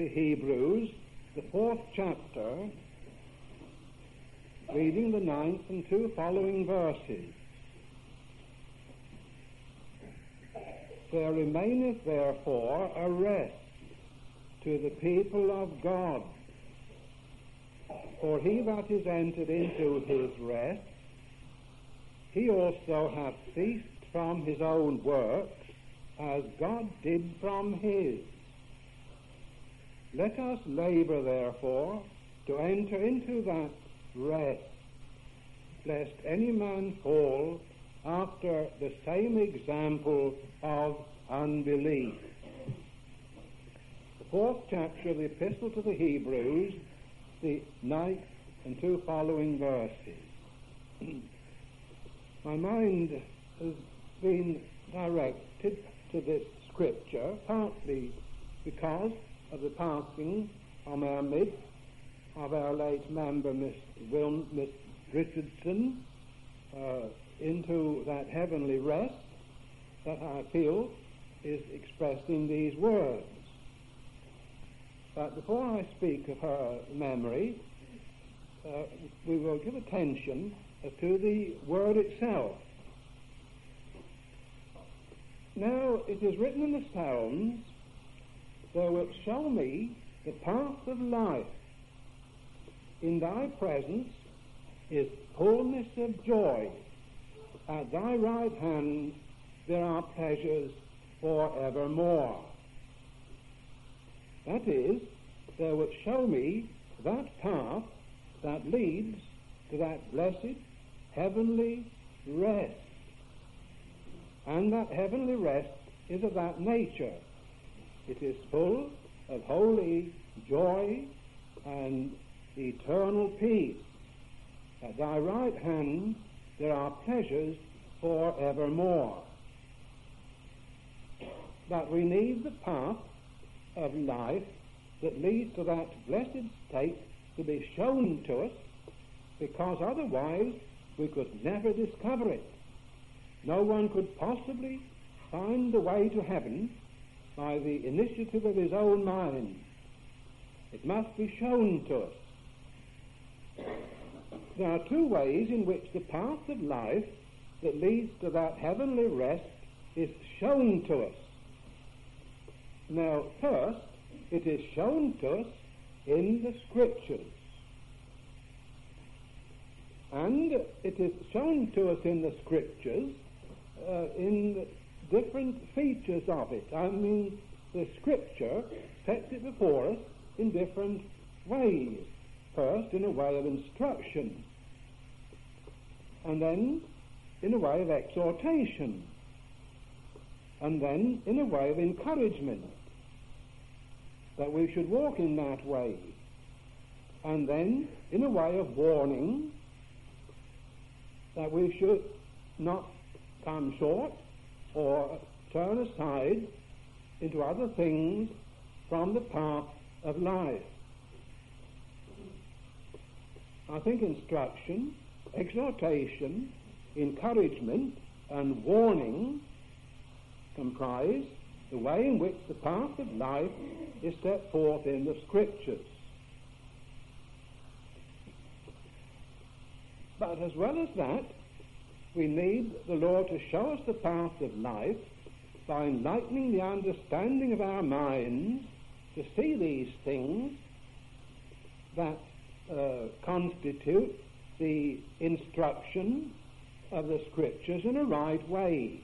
the Hebrews, the 4th chapter, reading the 9th and 2 following verses. There remaineth therefore a rest to the people of God. For he that is entered into his rest, he also hath ceased from his own works, as God did from his. Let us labor, therefore, to enter into that rest, lest any man fall after the same example of unbelief. The 4th chapter of the Epistle to the Hebrews, the 9th and 2 following verses. My mind has been directed to this scripture, partly because of the passing from our midst of our late member, Miss Richardson, into that heavenly rest that I feel is expressed in these words. But before I speak of her memory, we will give attention to the word itself. Now, it is written in the Psalms, "Thou wilt show me the path of life. In thy presence is fullness of joy. At thy right hand there are pleasures for evermore." That is, thou wilt show me that path that leads to that blessed heavenly rest. And that heavenly rest is of that nature. It is full of holy joy and eternal peace. At thy right hand there are pleasures for evermore. But we need the path of life that leads to that blessed state to be shown to us, because otherwise we could never discover it. No one could possibly find the way to heaven by the initiative of his own mind. It must be shown to us. There are two ways in which the path of life that leads to that heavenly rest is shown to us. Now, first, it is shown to us in the Scriptures. And it is shown to us in the Scriptures in the different features of it. I mean, the Scripture sets it before us in different ways. First, in a way of instruction, and then in a way of exhortation, and then in a way of encouragement, that we should walk in that way, and then in a way of warning, that we should not come short or turn aside into other things from the path of life. I think instruction, exhortation, encouragement, and warning comprise the way in which the path of life is set forth in the Scriptures. But as well as that, we need the Lord to show us the path of life by enlightening the understanding of our minds to see these things that constitute the instruction of the Scriptures in a right way.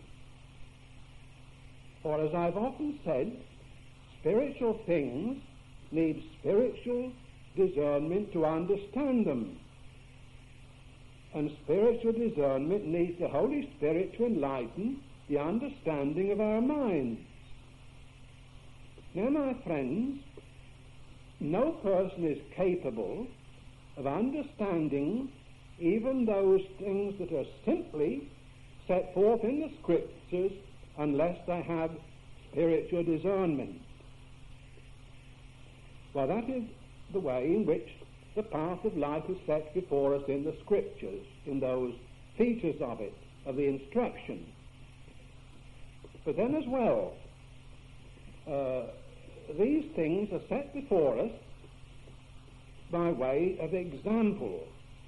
For as I've often said, spiritual things need spiritual discernment to understand them. And spiritual discernment needs the Holy Spirit to enlighten the understanding of our minds. Now, my friends, no person is capable of understanding even those things that are simply set forth in the Scriptures unless they have spiritual discernment. Well, that is the way in which the path of life is set before us in the Scriptures, in those features of it, of the instruction. But then as well, these things are set before us by way of example.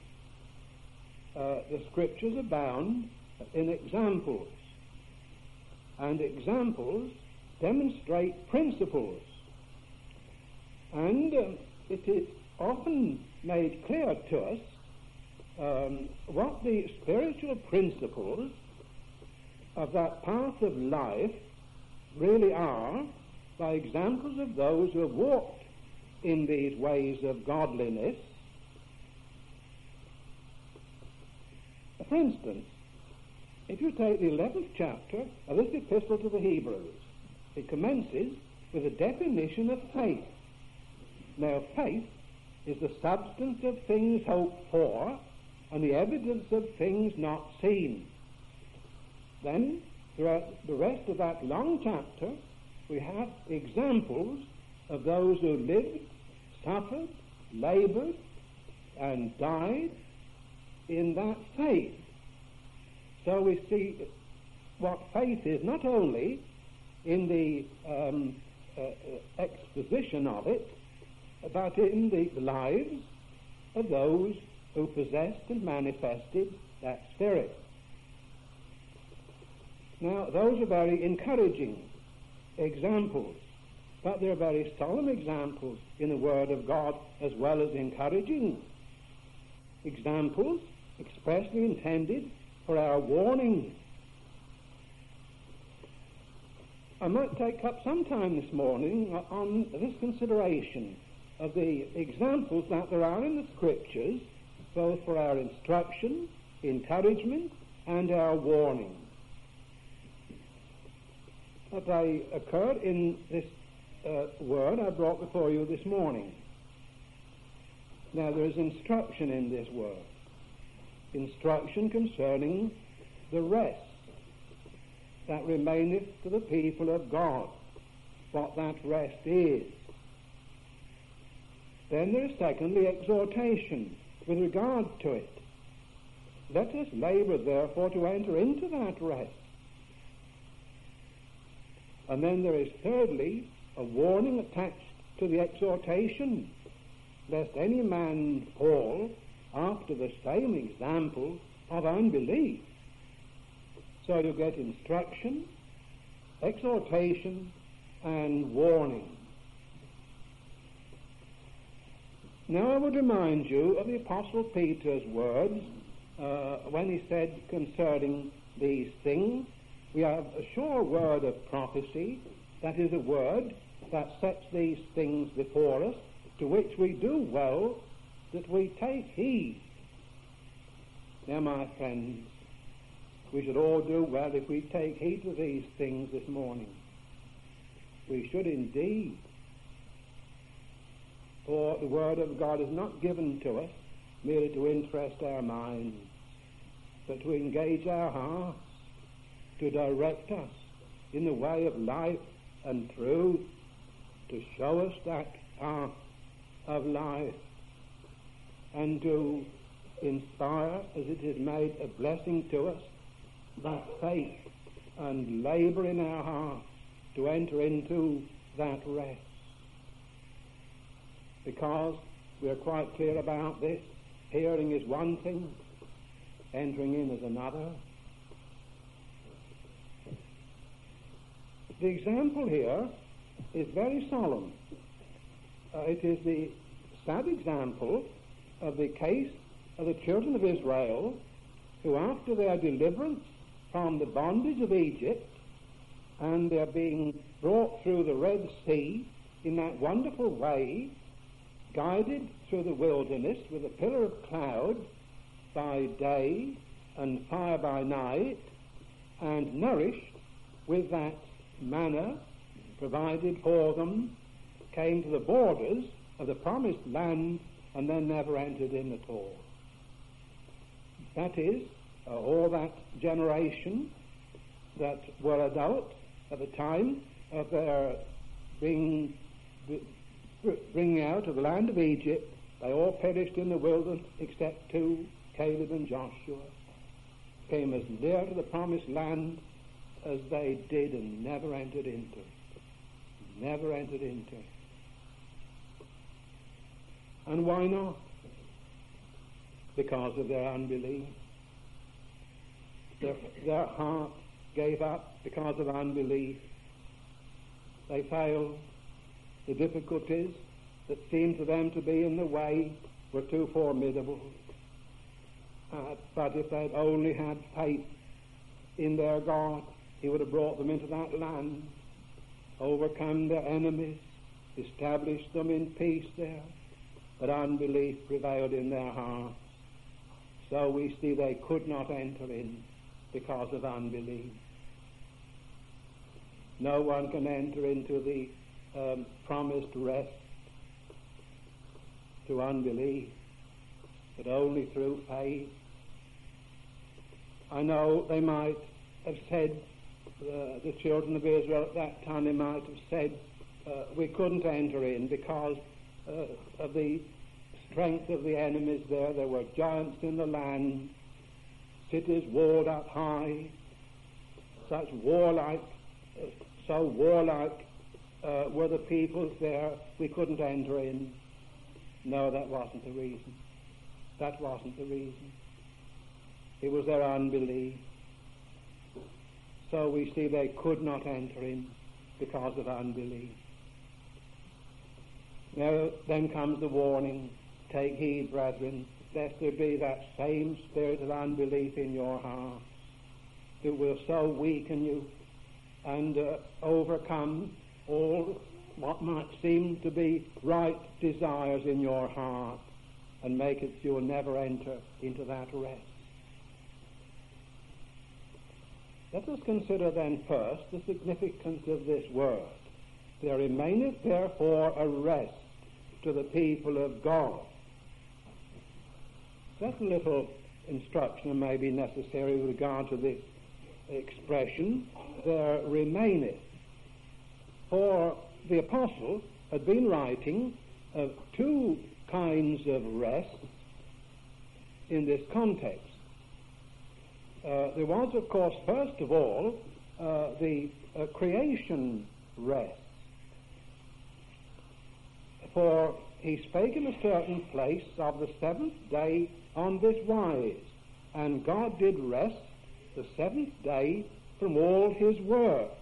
The Scriptures abound in examples, and examples demonstrate principles. And it is often made clear to us what the spiritual principles of that path of life really are by examples of those who have walked in these ways of godliness. For instance, if you take the 11th chapter of this epistle to the Hebrews, it commences with a definition of faith. Now, faith is the substance of things hoped for and the evidence of things not seen. Then, throughout the rest of that long chapter, we have examples of those who lived, suffered, labored, and died in that faith. So we see what faith is not only in the exposition of it, but in the lives of those who possessed and manifested that spirit. Now, those are very encouraging examples, but they're very solemn examples in the Word of God as well as encouraging examples expressly intended for our warning. I might take up some time this morning on this consideration of the examples that there are in the Scriptures, both for our instruction, encouragement, and our warning. They occurred in this word I brought before you this morning. Now, there is instruction in this word. Instruction concerning the rest that remaineth to the people of God, what that rest is. Then there is secondly exhortation with regard to it. Let us labor therefore to enter into that rest. And then there is thirdly a warning attached to the exhortation, lest any man fall after the same example of unbelief. So you get instruction, exhortation, and warning. Now I would remind you of the Apostle Peter's words when he said concerning these things, we have a sure word of prophecy, that is a word that sets these things before us, to which we do well that we take heed. Now, my friends, we should all do well if we take heed to these things this morning. We should indeed. For the Word of God is not given to us merely to interest our minds, but to engage our hearts, to direct us in the way of life and truth, to show us that path of life, and to inspire, as it is made a blessing to us, that faith and labor in our hearts to enter into that rest. Because we are quite clear about this, hearing is one thing, entering in is another. The example here is very solemn. It is the sad example of the case of the children of Israel, who after their deliverance from the bondage of Egypt and their being brought through the Red Sea in that wonderful way, guided through the wilderness with a pillar of cloud by day and fire by night, and nourished with that manna provided for them, came to the borders of the promised land and then never entered in at all. That is, all that generation that were adult at the time of their bringing out of the land of Egypt, they all perished in the wilderness except two, Caleb and Joshua, came as near to the promised land as they did and never entered into it. never entered into it. And why not? Because of their unbelief. Their heart gave up because of unbelief. They failed. The difficulties that seemed to them to be in the way were too formidable. But if they'd only had faith in their God, he would have brought them into that land, overcome their enemies, established them in peace there. But unbelief prevailed in their hearts. So we see they could not enter in because of unbelief. No one can enter into the promised rest through unbelief, but only through faith. I know they might have said, the children of Israel at that time, they might have said, we couldn't enter in because of the strength of the enemies there. There were giants in the land, cities walled up high, so warlike were the peoples there, we couldn't enter in. No, that wasn't the reason. That wasn't the reason. It was their unbelief. So we see they could not enter in because of unbelief. Now then comes the warning, take heed, brethren, lest there be that same spirit of unbelief in your heart that will so weaken you and overcome all what might seem to be right desires in your heart and make it so you'll never enter into that rest. Let us consider then first the significance of this word. There remaineth therefore a rest to the people of God. That little instruction may be necessary with regard to this expression, there remaineth. For the apostle had been writing of two kinds of rest in this context. There was, of course, first of all, the creation rest. For he spake in a certain place of the seventh day on this wise, and God did rest the seventh day from all his works.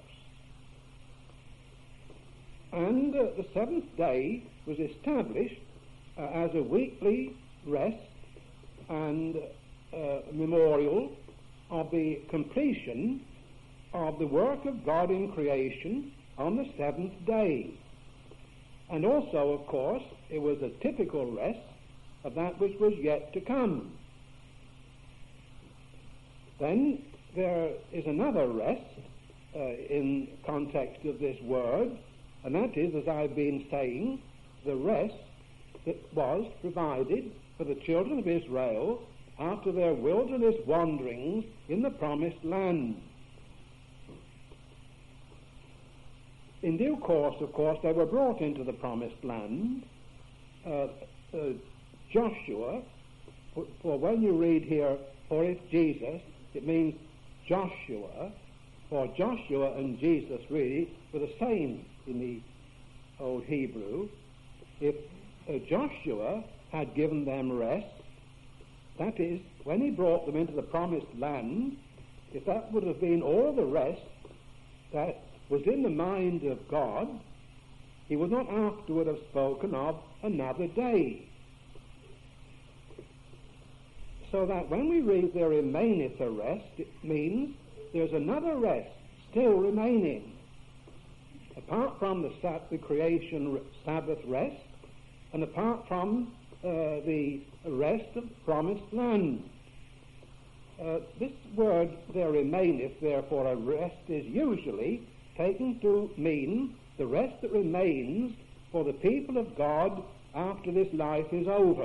And the seventh day was established as a weekly rest and memorial of the completion of the work of God in creation on the seventh day. And also, of course, it was a typical rest of that which was yet to come. Then there is another rest in context of this word, and that is, as I've been saying, the rest that was provided for the children of Israel after their wilderness wanderings in the promised land. In due course, of course, they were brought into the promised land. Joshua, for when you read here, for if Jesus, it means Joshua, for Joshua and Jesus really were the same in the Old Hebrew. If Joshua had given them rest, that is, when he brought them into the promised land, if that would have been all the rest that was in the mind of God, he would not afterward have spoken of another day. So that when we read there remaineth a rest, it means there's another rest still remaining, apart from the creation Sabbath rest, and apart from the rest of the promised land. This word there remaineth, therefore, a rest, is usually taken to mean the rest that remains for the people of God after this life is over.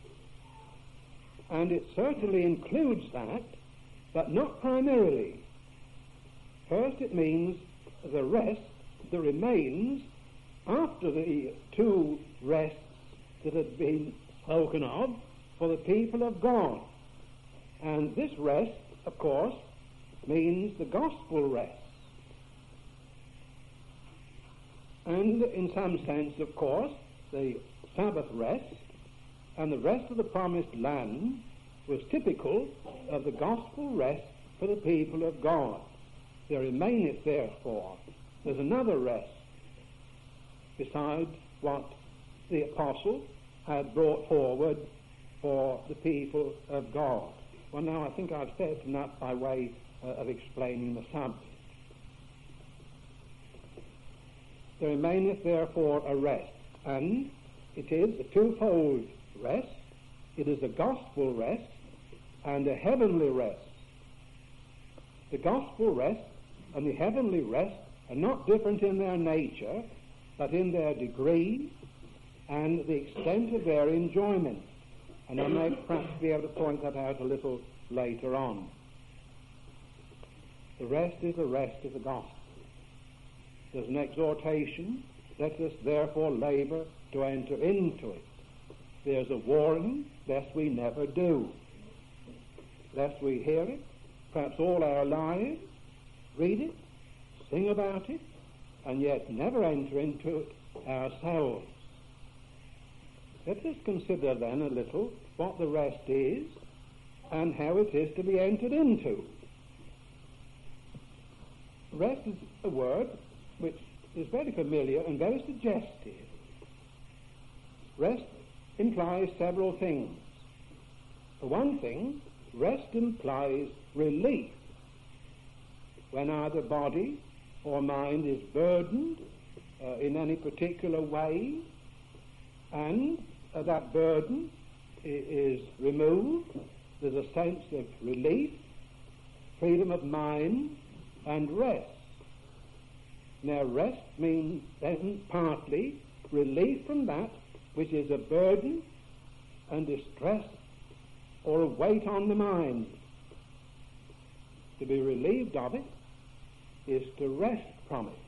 And it certainly includes that, but not primarily. First, it means the rest that remains after the two rests that had been spoken of for the people of God. And this rest, of course, means the gospel rest. And in some sense, of course, the Sabbath rest and the rest of the promised land was typical of the gospel rest for the people of God. There remaineth therefore, there's another rest besides what the apostle had brought forward for the people of God. Well, now I think I've said enough by way of explaining the subject. There remaineth therefore a rest, and it is a twofold rest. It is a gospel rest and a heavenly rest. The gospel rest and the heavenly rest are not different in their nature, but in their degree and the extent of their enjoyment. And I may perhaps be able to point that out a little later on. The rest is the rest of the gospel. There's an exhortation, let us therefore labour to enter into it. There's a warning, lest we never do. Lest we hear it, perhaps all our lives, read it, sing about it, and yet never enter into it ourselves. Let us consider then a little what the rest is and how it is to be entered into. Rest is a word which is very familiar and very suggestive. Rest implies several things. For one thing, rest implies relief. When either body or mind is burdened in any particular way, and that burden is removed, there's a sense of relief, freedom of mind, and rest. Now, rest means then partly relief from that which is a burden and distress or a weight on the mind. To be relieved of it is to rest from it.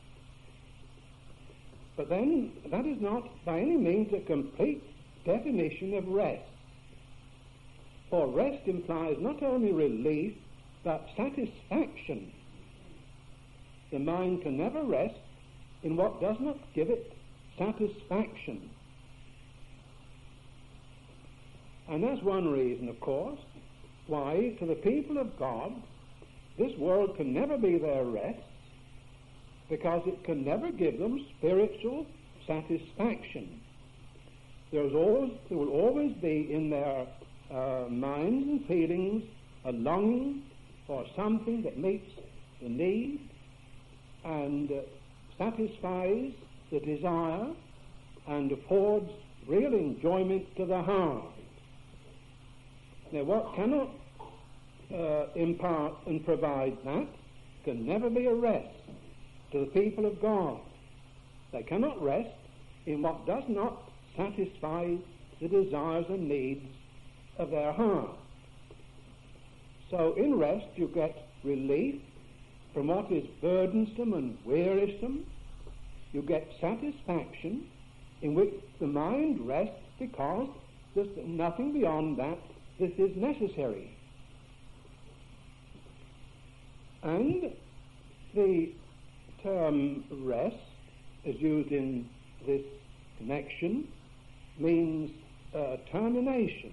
But then that is not by any means a complete definition of rest. For rest implies not only relief, but satisfaction. The mind can never rest in what does not give it satisfaction. And that's one reason, of course, why to the people of God this world can never be their rest, because it can never give them spiritual satisfaction. There will always be in their minds and feelings a longing for something that meets the need and satisfies the desire and affords real enjoyment to the heart. Now, what cannot impart and provide that can never be a rest to the people of God. They cannot rest in what does not satisfy the desires and needs of their heart. So in rest you get relief from what is burdensome and wearisome. You get satisfaction in which the mind rests because there's nothing beyond that is necessary. And the term rest, as used in this connection, means termination.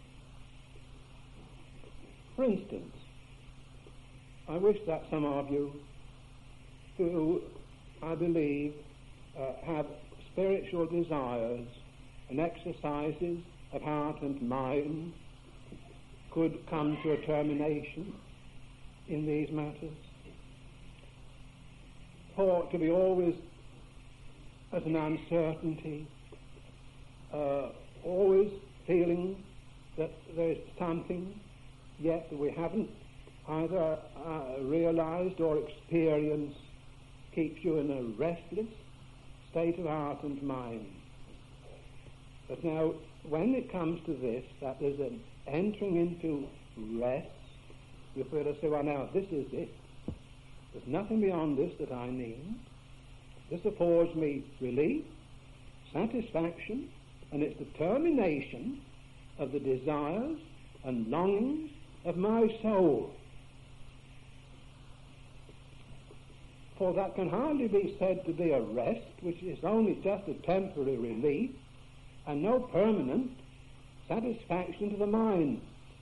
For instance, I wish that some of you who, I believe, have spiritual desires and exercises of heart and mind could come to a termination in these matters. For to be always as an uncertainty, always feeling that there's something yet that we haven't either realized or experienced, keeps you in a restless state of heart and mind. But now, when it comes to this, that there's an entering into rest, you feel to say, well, now, this is it. There's nothing beyond this that I need. This affords me relief, satisfaction, and it's the termination of the desires and longings of my soul. For that can hardly be said to be a rest, which is only just a temporary relief, and no permanent satisfaction to the mind.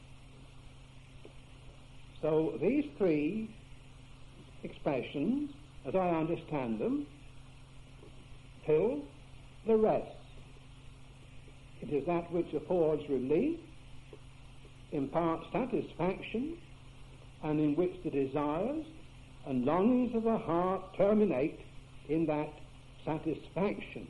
So these three expressions, as I understand them, fill the rest. It is that which affords relief, imparts satisfaction, and in which the desires and longings of the heart terminate in that satisfaction.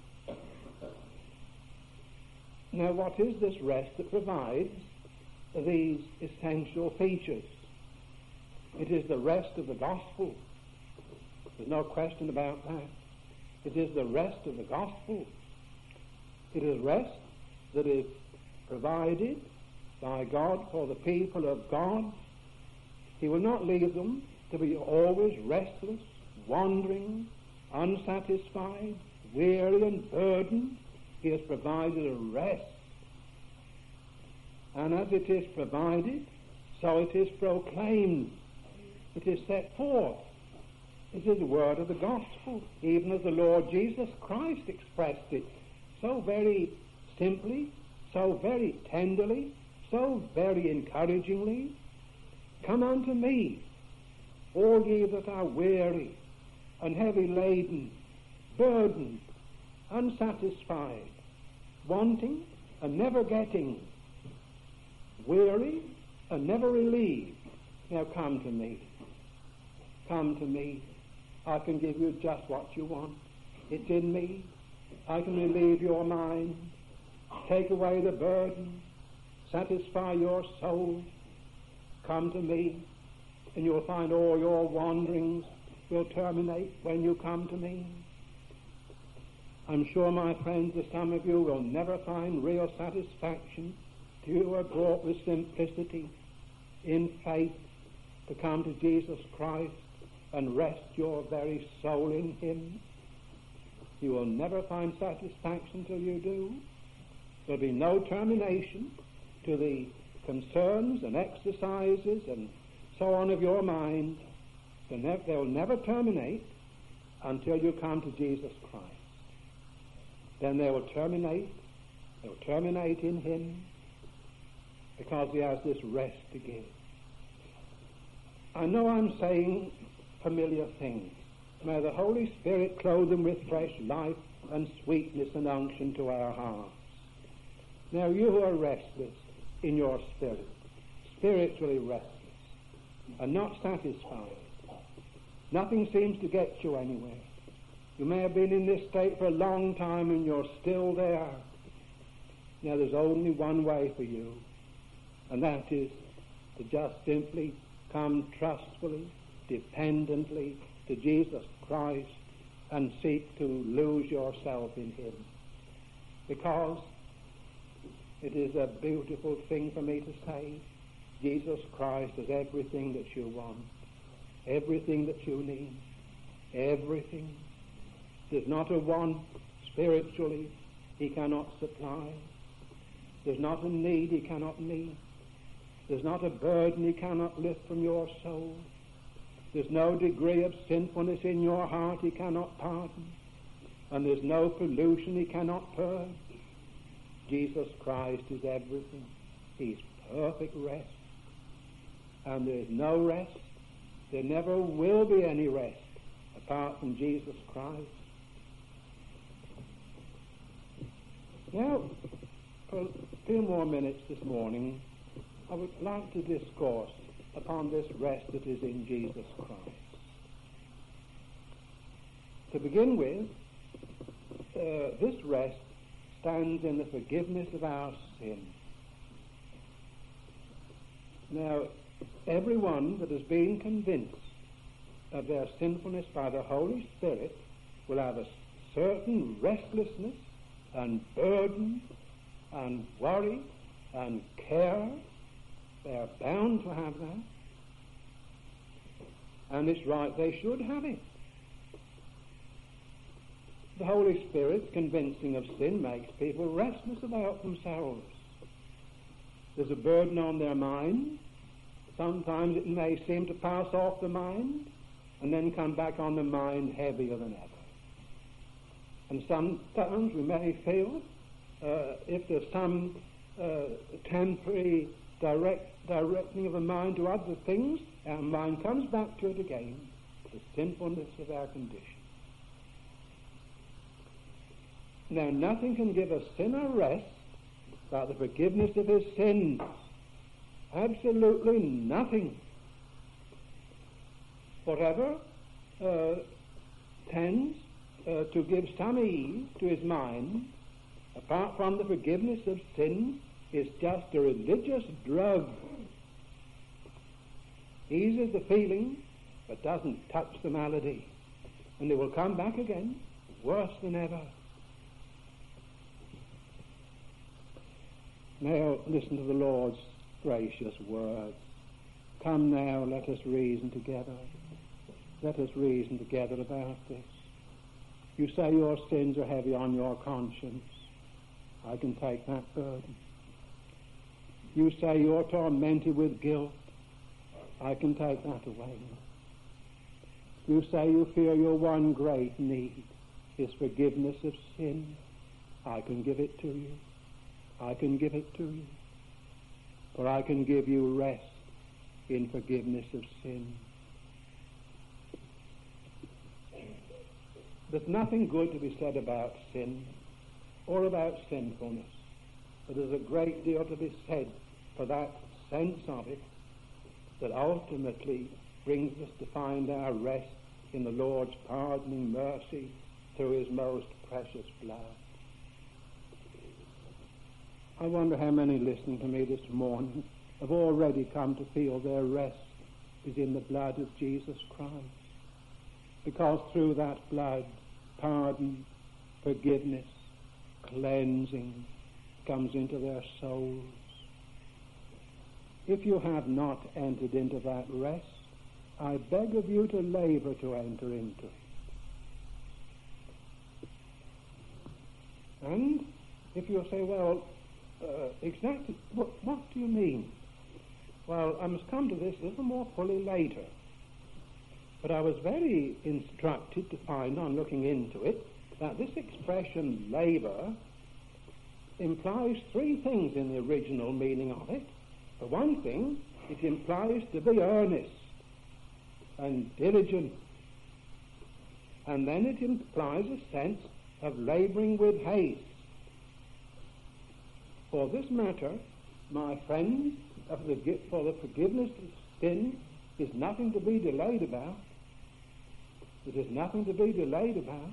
Now, what is this rest that provides these essential features? It is the rest of the gospel. There's no question about that. It is the rest of the gospel. It is rest that is provided by God for the people of God. He will not leave them to be always restless, wandering, unsatisfied, weary and burdened. He has provided a rest. And as it is provided, so it is proclaimed. It is set forth. It is the word of the gospel, even as the Lord Jesus Christ expressed it so very simply, so very tenderly, so very encouragingly. Come unto me, all ye that are weary and heavy laden, burdened, unsatisfied, wanting and never getting, weary and never relieved. Now come to me. Come to me. I can give you just what you want. It's in me. I can relieve your mind, take away the burden, satisfy your soul. Come to me, and you'll find all your wanderings will terminate when you come to me. I'm sure, my friends, that some of you will never find real satisfaction till you are brought with simplicity, in faith, to come to Jesus Christ and rest your very soul in him. You will never find satisfaction till you do. There'll be no termination to the concerns and exercises and so on of your mind. They'll never terminate until you come to Jesus Christ. Then they will terminate. They'll terminate in him because he has this rest to give. I know I'm saying familiar things. May the Holy Spirit clothe them with fresh life and sweetness and unction to our hearts. Now you who are restless in your spirit, spiritually restless, and not satisfied, nothing seems to get you anywhere. You may have been in this state for a long time and you're still there. Now there's only one way for you, and that is to just simply come trustfully, dependently to Jesus Christ and seek to lose yourself in him. Because it is a beautiful thing for me to say, Jesus Christ is everything that you want, everything that you need, everything. There's not a want spiritually he cannot supply. There's not a need he cannot meet. There's not a burden he cannot lift from your soul. There's no degree of sinfulness in your heart he cannot pardon. And there's no pollution he cannot purge. Jesus Christ is everything. He's perfect rest. And there's no rest. There never will be any rest apart from Jesus Christ. Now, for a few more minutes this morning, I would like to discourse upon this rest that is in Jesus Christ. To begin with, this rest stands in the forgiveness of our sin. Now, everyone that has been convinced of their sinfulness by the Holy Spirit will have a certain restlessness and burden and worry and care. They are bound to have that. And it's right, they should have it. The Holy Spirit, convincing of sin, makes people restless about themselves. There's a burden on their mind. Sometimes it may seem to pass off the mind, and then come back on the mind heavier than ever. And sometimes we may feel, if there's some temporary directing of the mind to other things, our mind comes back to it again, the sinfulness of our condition. Now, nothing can give a sinner rest but the forgiveness of his sins. Absolutely nothing. Whatever tends to give some ease to his mind, apart from the forgiveness of sins, is just a religious drug. Eases the feeling, but doesn't touch the malady. And they will come back again, worse than ever. Now listen to the Lord's gracious words. Come now, let us reason together. Let us reason together about this. You say your sins are heavy on your conscience. I can take that burden. You say you're tormented with guilt. I can take that away. You say you fear your one great need is forgiveness of sin. I can give it to you. I can give it to you. For I can give you rest in forgiveness of sin. There's nothing good to be said about sin or about sinfulness, but there's a great deal to be said for that sense of it that ultimately brings us to find our rest in the Lord's pardoning mercy through his most precious blood. I wonder how many listening to me this morning have already come to feel their rest is in the blood of Jesus Christ. Because through that blood, pardon, forgiveness, cleansing comes into their souls. If you have not entered into that rest, I beg of you to labor to enter into it. And if you say, well, exactly, what do you mean? Well, I must come to this a little more fully later. But I was very instructed to find, on looking into it, that this expression labor implies three things in the original meaning of it. For one thing, it implies to be earnest and diligent. And then it implies a sense of laboring with haste. For this matter, my friends, for the forgiveness of sin is nothing to be delayed about. It is nothing to be delayed about.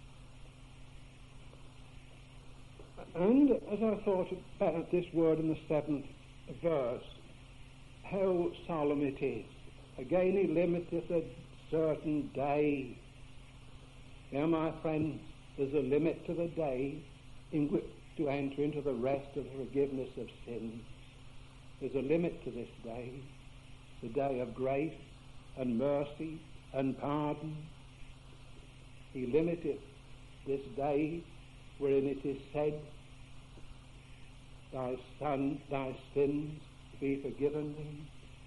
And as I thought about this word in the 7th verse, how solemn it is. Again he limiteth a certain day. Now, my friends, there's a limit to the day in which to enter into the rest of the forgiveness of sins. There's a limit to this day, the day of grace and mercy and pardon. He limiteth this day wherein it is said, thy sins be forgiven thee.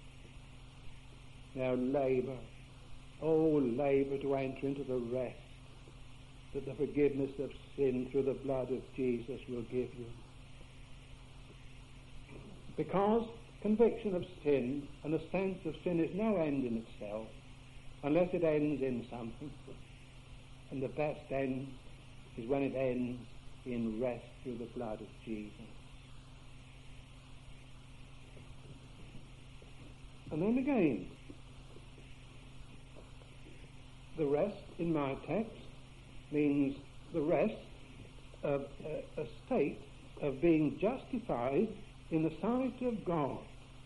Now labor, labor to enter into the rest that the forgiveness of sin through the blood of Jesus will give you. Because conviction of sin and a sense of sin is no end in itself unless it ends in something. And the best end is when it ends in rest through the blood of Jesus. And then again, the rest in my text means the rest of a state of being justified in the sight of God.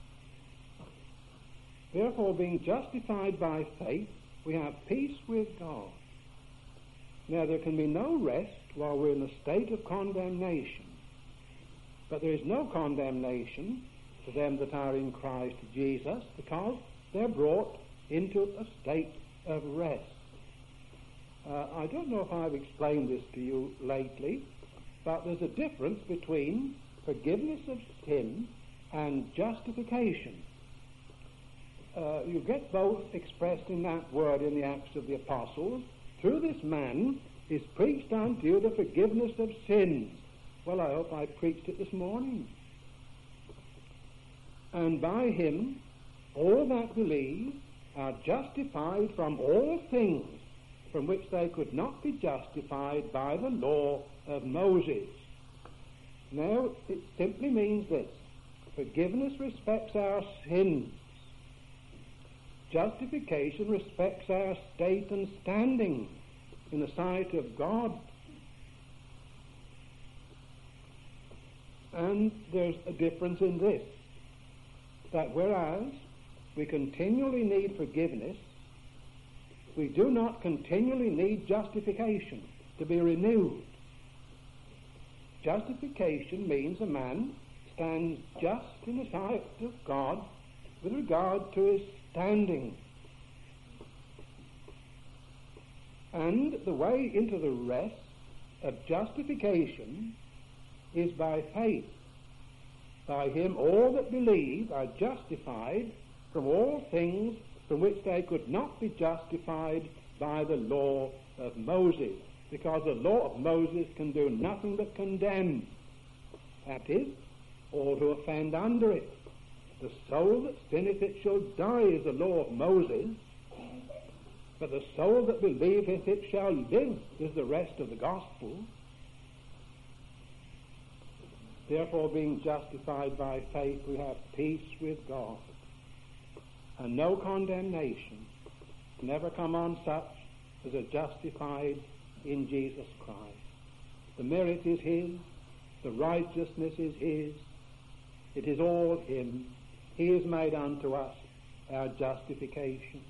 Therefore, being justified by faith, we have peace with God. Now, there can be no rest while we're in a state of condemnation. But there is no condemnation to them that are in Christ Jesus, because they're brought into a state of rest. I don't know if I've explained this to you lately, but there's a difference between forgiveness of sin and justification. you get both expressed in that word in the Acts of the Apostles. Through this man is preached unto you the forgiveness of sins. Well, I hope I preached it this morning. And by him all that believe are justified from all things from which they could not be justified by the law of Moses. Now, it simply means this. Forgiveness respects our sins. Justification respects our state and standing in the sight of God. And there's a difference in this, that whereas we continually need forgiveness, we do not continually need justification to be renewed. Justification means a man stands just in the sight of God with regard to his standing. And the way into the rest of justification is by faith. By him all that believe are justified from all things from which they could not be justified by the law of Moses, because the law of Moses can do nothing but condemn. That is, all who offend under it. The soul that sinneth it shall die is the law of Moses, but the soul that believeth it shall live is the rest of the gospel. Therefore, being justified by faith, we have peace with God, and no condemnation can ever come on such as are justified in Jesus Christ. The merit is his, the righteousness is his, it is all him. He is made unto us our justification.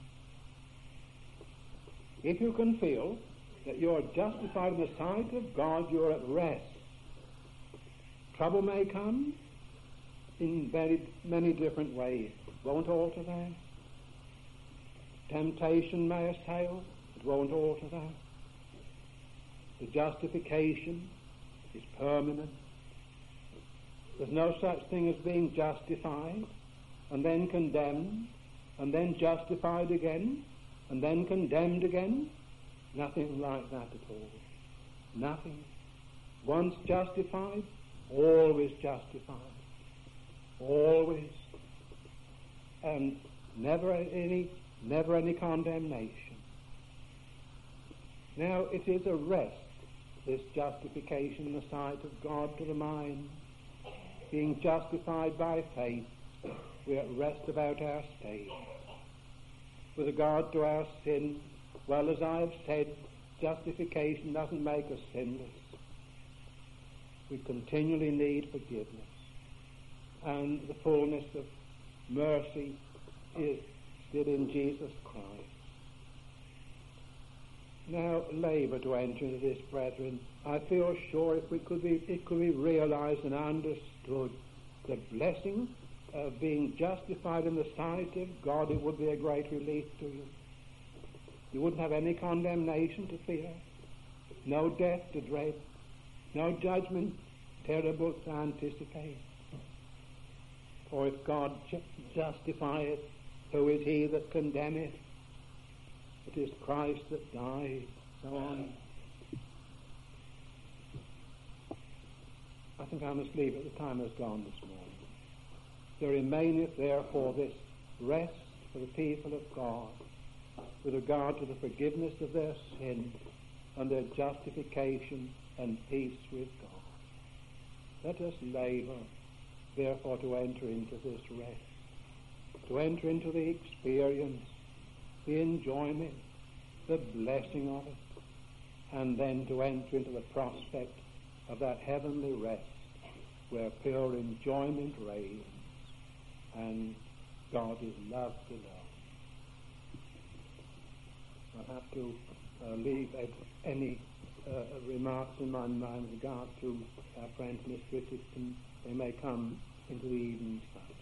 If you can feel that you are justified in the sight of God, you are at rest. Trouble may come in very many different ways. It won't alter that. Temptation may assail. It won't alter that. The justification is permanent. There's no such thing as being justified and then condemned and then justified again and then condemned again. Nothing like that at all. Nothing. Once justified, always justified. Always. And never any condemnation. Now, it is a rest, this justification in the sight of God to the mind. Being justified by faith, we are at rest about our state. With regard to our sin, well, as I have said, justification doesn't make us sinless. We continually need forgiveness. And the fullness of mercy is still in Jesus Christ. Now, labour to enter into this, brethren. I feel sure if it could be realized and understood, the blessing of being justified in the sight of God, it would be a great relief to you. You wouldn't have any condemnation to fear, no death to dread, no judgment terrible to anticipate. For if God justifieth, who is he that condemneth? It is Christ that died, so on. I think I must leave it. The time has gone this morning. There remaineth therefore this rest for the people of God with regard to the forgiveness of their sin and their justification and peace with God. Let us labor therefore to enter into this rest, to enter into the experience, the enjoyment, the blessing of it, and then to enter into the prospect of that heavenly rest where pure enjoyment reigns and God is loved below. I have to leave any remarks in my mind with regard to our friend Miss Richardson. They may come into the evening study.